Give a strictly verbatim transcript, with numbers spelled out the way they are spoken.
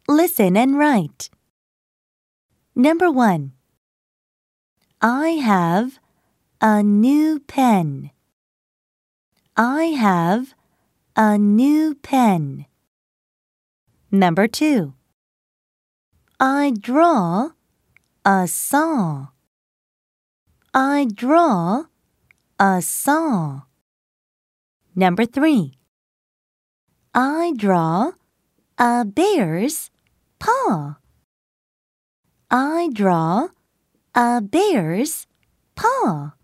Listen and write. Number one. I have a new pen. I have a new pen. Number two. I draw a saw. I draw a saw. Number three. I draw a bear's paw. I draw a bear's paw.